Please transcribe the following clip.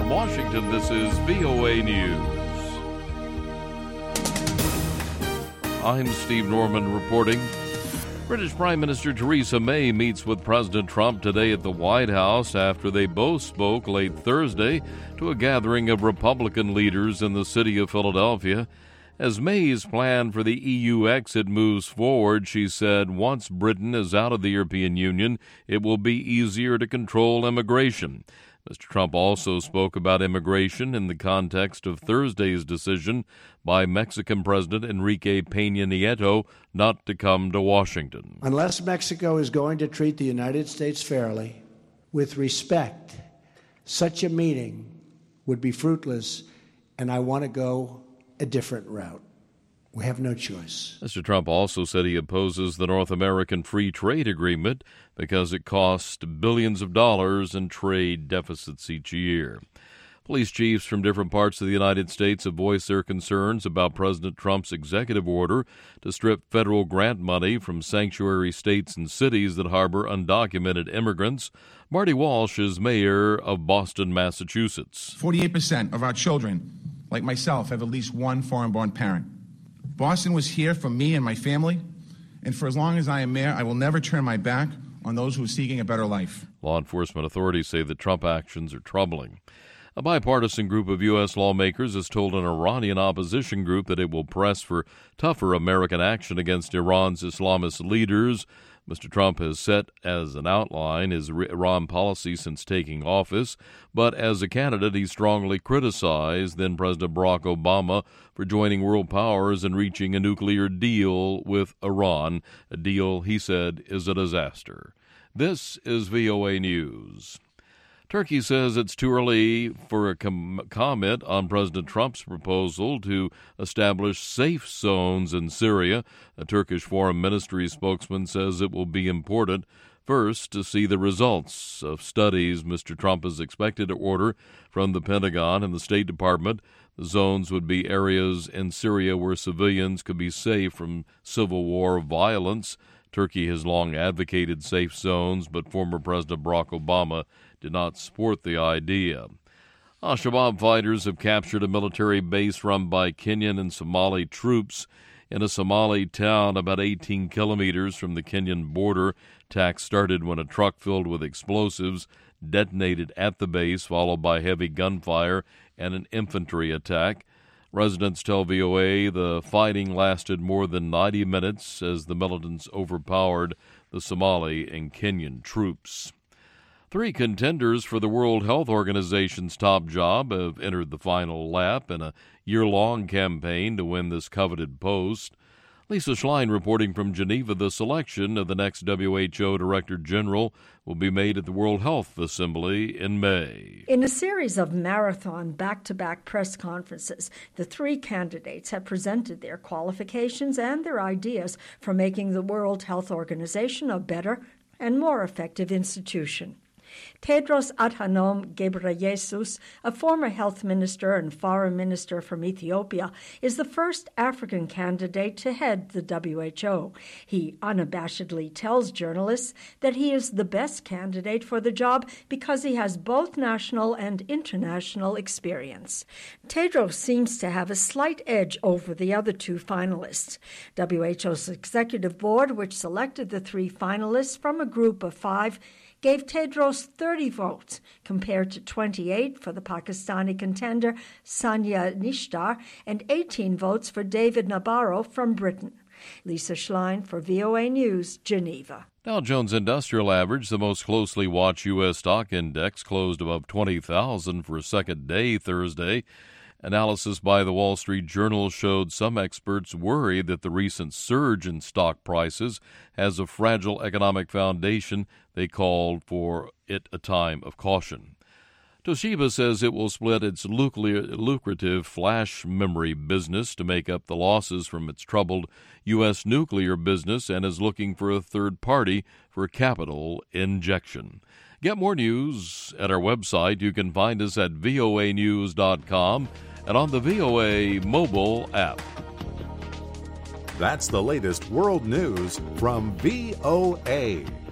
From Washington, this is VOA News. I'm Steve Norman reporting. British Prime Minister Theresa May meets with President Trump today at the White House after they both spoke late Thursday to a gathering of Republican leaders in the city of Philadelphia. As May's plan for the EU exit moves forward, she said once Britain is out of the European Union, it will be easier to control immigration. Mr. Trump also spoke about immigration in the context of Thursday's decision by Mexican President Enrique Peña Nieto not to come to Washington. Unless Mexico is going to treat the United States fairly, with respect, such a meeting would be fruitless, and I want to go a different route. We have no choice. Mr. Trump also said he opposes the North American Free Trade Agreement because it costs billions of dollars in trade deficits each year. Police chiefs from different parts of the United States have voiced their concerns about President Trump's executive order to strip federal grant money from sanctuary states and cities that harbor undocumented immigrants. Marty Walsh is mayor of Boston, Massachusetts. 48% of our children, like myself, have at least one foreign-born parent. Boston was here for me and my family, and for as long as I am mayor, I will never turn my back on those who are seeking a better life. Law enforcement authorities say that Trump actions are troubling. A bipartisan group of U.S. lawmakers has told an Iranian opposition group that it will press for tougher American action against Iran's Islamist leaders. Mr. Trump has set as an outline his Iran policy since taking office, but as a candidate, he strongly criticized then-President Barack Obama for joining world powers and reaching a nuclear deal with Iran, a deal he said is a disaster. This is VOA News. Turkey says it's too early for a comment on President Trump's proposal to establish safe zones in Syria. A Turkish Foreign Ministry spokesman says it will be important first to see the results of studies Mr. Trump is expected to order from the Pentagon and the State Department. The zones would be areas in Syria where civilians could be safe from civil war violence. Turkey has long advocated safe zones, but former President Barack Obama did not support the idea. Al-Shabaab fighters have captured a military base run by Kenyan and Somali troops in a Somali town about 18 kilometers from the Kenyan border. Attack started when a truck filled with explosives detonated at the base, followed by heavy gunfire and an infantry attack. Residents tell VOA the fighting lasted more than 90 minutes as the militants overpowered the Somali and Kenyan troops. 3 contenders for the World Health Organization's top job have entered the final lap in a year-long campaign to win this coveted post. Lisa Schlein reporting from Geneva. The selection of the next WHO Director General will be made at the World Health Assembly in May. In a series of marathon back-to-back press conferences, the 3 candidates have presented their qualifications and their ideas for making the World Health Organization a better and more effective institution. Tedros Adhanom Ghebreyesus, a former health minister and foreign minister from Ethiopia, is the first African candidate to head the WHO. He unabashedly tells journalists that he is the best candidate for the job because he has both national and international experience. Tedros seems to have a slight edge over the other 2 finalists. WHO's executive board, which selected the 3 finalists from a group of 5, gave Tedros 30 votes, compared to 28 for the Pakistani contender Sania Nishtar and 18 votes for David Nabarro from Britain. Lisa Schlein for VOA News, Geneva. Dow Jones Industrial Average, the most closely watched U.S. stock index, closed above 20,000 for a second day Thursday. Analysis by the Wall Street Journal showed some experts worry that the recent surge in stock prices has a fragile economic foundation. They called for it a time of caution. Toshiba says it will split its lucrative flash memory business to make up the losses from its troubled U.S. nuclear business and is looking for a third party for capital injection. Get more news at our website. You can find us at voanews.com and on the VOA mobile app. That's the latest world news from VOA.